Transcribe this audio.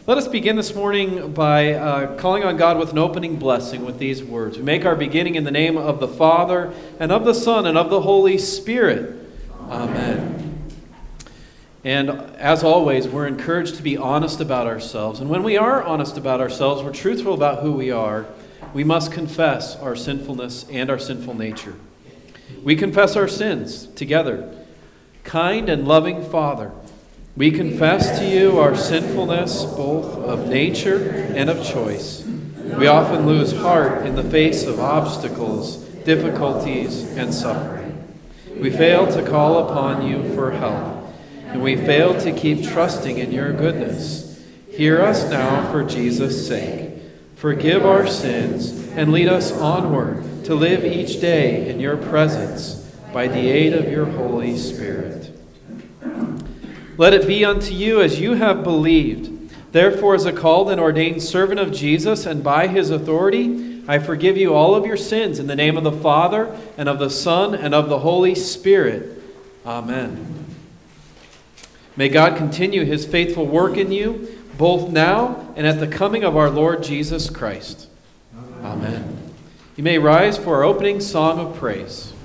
Let us begin this morning by calling on God with an opening blessing with these words. We make our beginning in the name of the Father, and of the Son, and of the Holy Spirit. Amen. And as always, we're encouraged to be honest about ourselves. And when we are honest about ourselves, we're truthful about who we are, we must confess our sinfulness and our sinful nature. We confess our sins together. Kind and loving Father, we confess to you our sinfulness, both of nature and of choice. We often lose heart in the face of obstacles, difficulties, and suffering. We fail to call upon you for help, and we fail to keep trusting in your goodness. Hear us now for Jesus' sake. Forgive our sins and lead us onward to live each day in your presence by the aid of your Holy Spirit. Let it be unto you as you have believed. Therefore, as a called and ordained servant of Jesus, and by his authority, I forgive you all of your sins in the name of the Father, and of the Son, and of the Holy Spirit. Amen. May God continue his faithful work in you, both now and at the coming of our Lord Jesus Christ. Amen. You may rise for our opening song of praise.